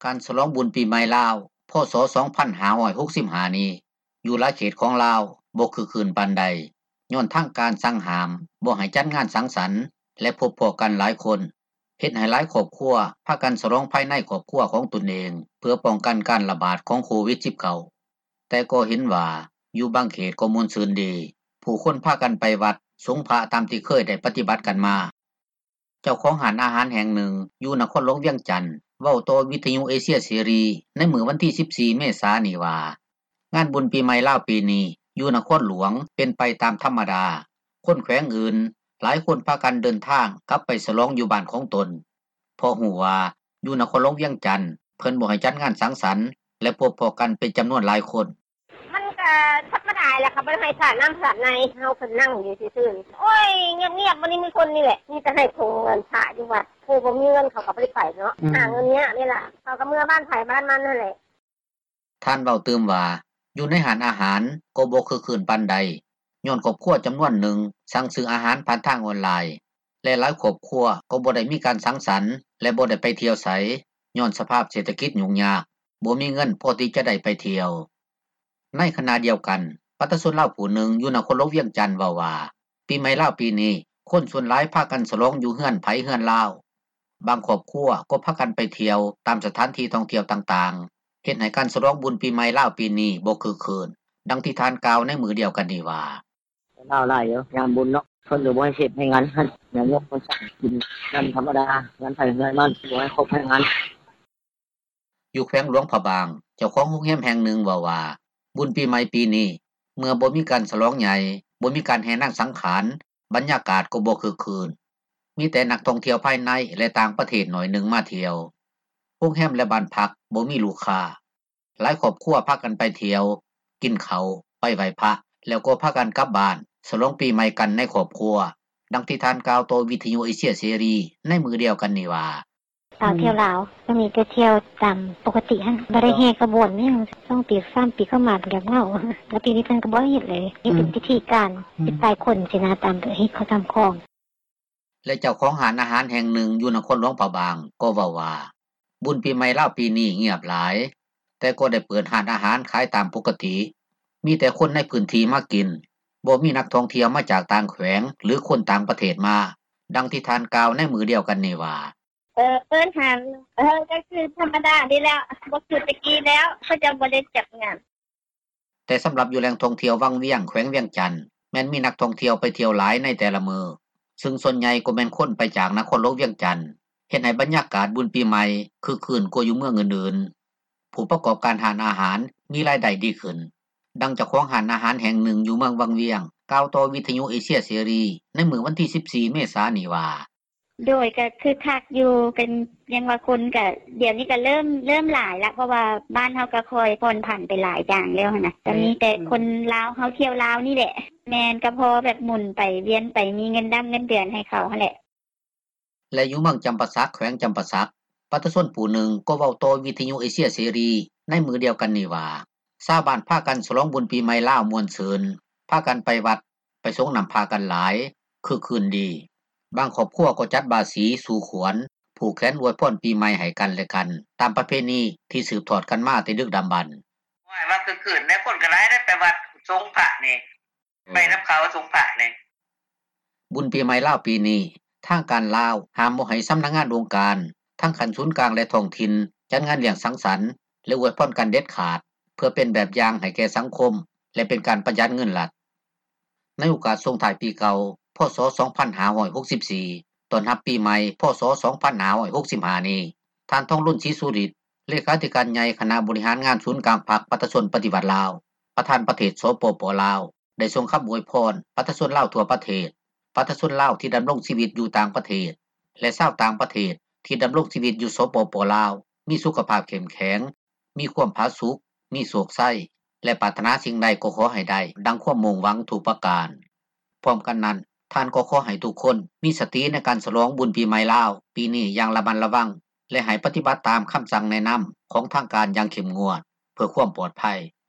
การฉลองบุญปีใหม่ลาวพ.ศ. 2565นี้อยู่หลายเขตของลาวบ่คือคืนปานใดย้อนทางการสั่งห้ามบ่ให้จัดงานสังสรรค์และพบพ้อกันหลายคนเฮ็ดให้หลายครอบครัวพากันฉลองภายในครอบครัวของตนเองเพื่อป้องกันการระบาดของโควิด -19 แต่ก็เห็นว่าอยู่บางเขตก็ม่วนซื่นดีผู้คนพากันไปวัดสงฆ์พระตามที่เคยได้ปฏิบัติกันมาเจ้าของร้านอาหารแห่งหนึ่งอยู่นครหลวงเวียงจันทน์เว้าต่อวิทยุเอเชียเสรีในมื้อวันที่14เมษายนนี้ว่างานบุญปีใหม่ลาวปีนี้อยู่นครหลวงเป็นไปตามธรรมดาคนแขวงอื่นหลายคนพากันเดินทางกลับไปฉลองอยู่บ้านของตนเพราะฮู้ว่าอยู่นครหลวงเวียงจันทน์เพิ่นบ่ให้จัดงานสังสรรค์และพบพ้อกันเป็นจำนวนหลายคนมันก็ธรรมดาแหละค่ะบ่ให้สาดน้ำสาดในเฮาเพิ่นนั่งอยู่ซื่อๆโอ้ยเงียบๆบ่ได้มีคนนี่แหละมีแต่ให้โทรเงินพระอยู่วัดผู้บ่มีเงินเขาก็บ่ได้ไปเนาะหาเงินเนี้ยนี่ล่ะเขาก็เมื่อบ้านไผบ้านมันนั่นแหละท่านเว้าเติมว่าอยู่ในร้านอาหารก็บ่คือคืนปานใดย้อนครอบครัวจำนวนหนึ่งสั่งซื้ออาหารผ่านทางออนไลน์และหลายครอบครัวก็บ่ได้มีการสังสรรค์และบ่ได้ไปเที่ยวไสย้อนสภาพเศรษฐกิจยุ่งยากบ่มีเงินพอที่จะได้ไปเที่ยวในขณะเดียวกันประชาชนลาวผู้หนึ่งอยู่นครหลวงเวียงจันทน์เว้าว่าปีใหม่ลาวปีนี้คนส่วนหลายพากันฉลองอยู่เรือนไผเรือนลาวบางครอบครัวก็พากันไปเที่ยวตามสถานที่ท่องเที่ยวต่างๆเฮ็ดให้การฉลองบุญปีใหม่ลาวปีนี้บ่คือคืนดังที่ท่านกล่าวในมื้อเดียวกันนี้ว่าลาวหลายอยู่ยามบุญเนาะเพิ่นก็บ่ให้เฮ็ดให้งานหั่นอย่างยกคนสั่งกินนั่นธรรมดางานไผงานมันบ่ให้ครบให้งานอยู่แขวงหลวงพระบางเจ้าของโรงแรมแห่งหนึ่งเว้าว่าบุญปีใหม่ปีนี้เมื่อบ่มีการฉลองใหญ่บ่มีการแห่นางสังขารบรรยากาศก็บ่คึกคืนมีแต่นักท่องเที่ยวภายในและต่างประเทศหน่อยหนึ่งมาเที่ยวโรงแรมและบ้านพักบ่มีลูกค้าหลายครอบครัวพากันไปเที่ยวกินข้าวไปไหว้พระแล้วก็พากันกลับบ้านฉลองปีใหม่กันในครอบครัวดังที่ท่านกล่าวต่อวิทยุเอเชียเสรีในมื้อเดียวกันนี้ว่าตอนเที่ยวลาวก็มีแต่เที่ยวตามปกติหั่นบ่ได้แห่ขบวนอิหยัง2ปี3ปีเข้ามาเรียบเงาแล้วปีนี้เพิ่นก็บ่เฮ็ดเลยนี่เป็นพิธีการสิตายคนสินะตามเฮ็ดเขาตามของและเจ้าของร้านอาหารแห่งหนึ่งอยู่นครหลวงพระบางก็เว้าว่าบุญปีใหม่ลาวปีนี้เงียบหลายแต่ก็ได้เปิดร้านอาหารขายตามปกติมีแต่คนในพื้นที่มากินบ่มีนักท่องเที่ยวมาจากต่างแขวงหรือคนต่างประเทศมาดังที่ท่านกล่าวในมื้อเดียวกันนี้ว่าเปิ้นหันก็คือธรรมดานี่แล้วบ่คือตะกี้แล้วเขาจะบ่ได้จัดงานแต่สำหรับอยู่แหล่งท่องเที่ยววังเวียงแขวงเวียงจันทน์แม้นมีนักท่องเที่ยวไปเที่ยวหลายในแต่ละมื้อซึ่งส่วนใหญ่ก็แม่นคนไปจากนครหลวงเวียงจันทน์เฮ็ดให้บรรยากาศบุญปีใหม่คึกคืนกว่าอยู่เมืองอื่นๆผู้ประกอบการร้านอาหารมีรายได้ดีขึ้นดังเจ้าของร้านอาหารแห่งหนึ่งอยู่เมืองวังเวียงกล่าวต่อวิทยุเอเชียเสรีในมื้อวันที่14เมษายนนี้ว่าโดยก็คือคักอยู่เป็นยังว่าคนก็เดี๋ยวนี้ก็เริ่มหลายแล้วเพราะว่าบ้านเฮาก็ค่อยผ่อนผันไปหลายอย่างแล้วหั่นน่ะก็มีแต่คนลาวเฮาเที่ยวลาวนี่แหละแม่นก็พอแบบหมุนไปเวียนไปมีเงินดำเงินเดือนให้เขาหั่นแหละและอยู่เมืองจำปาสักแขวงจำปาสักประชาชนผู้หนึ่งก็เว้าต่อวิทยุเอเชียเสรีในมื้อเดียวกันนี้ว่าชาวบ้านพากันฉลองบุญปีใหม่ลาวม่วนซื่นพากันไปวัดไปสงน้ำพากันหลายคึกคืนดีบางครอบครัวก็จัดบายสีสู่ขวัญผูกแขนอวยพรปีใหม่ให้กันและกันตามประเพณีที่สืบทอดกันมาแต่ดึกดำบรรพ์ว่าคือคืนแม่คนก็หลายได้ไปวัดสงฆ์พระนี่ไปนับเขาสงฆ์พระนี่บุญปีใหม่ลาวปีนี้ทางการลาวห้ามบ่ให้สำนักงานองค์การทั้งขั้นศูนย์กลางและท้องถิ่นจัดงานเลี้ยงสังสรรค์และอวยพรกันเด็ดขาดเพื่อเป็นแบบอย่างให้แก่สังคมและเป็นการประหยัดเงินรัฐในโอกาสส่งท้ายปีเก่าพ.ศ. 2564ต้อนรับปีใหม่พ.ศ. 2565นี้ท่านทองรุ่นศรีสุริตเลขาธิการใหญ่คณะบริหารงานศูนย์กลางพรรคประชาชนปฏิวัติลาวประธานประเทศสปป.ลาวได้ทรงคำอวยพรประชาชนลาวทั่วประเทศประชาชนลาวที่ดำรงชีวิตอยู่ต่างประเทศและชาวต่างประเทศที่ดำรงชีวิตอยู่สปป.ลาวมีสุขภาพเข้มแข็งมีความผาสุกมีโศกไส้และปรารถนาสิ่งใดก็ขอให้ได้ดังความมุ่งหวังทุกประการพร้อมกันนั้นท่านก็ขอให้ทุกคนมีสติในการฉลองบุญปีใหม่ลาวปีนี้อย่างระมัดระวังและให้ปฏิบัติตามคำสั่งแนะนำของทางการอย่างเข้มงวดเพื่อความปลอดภัย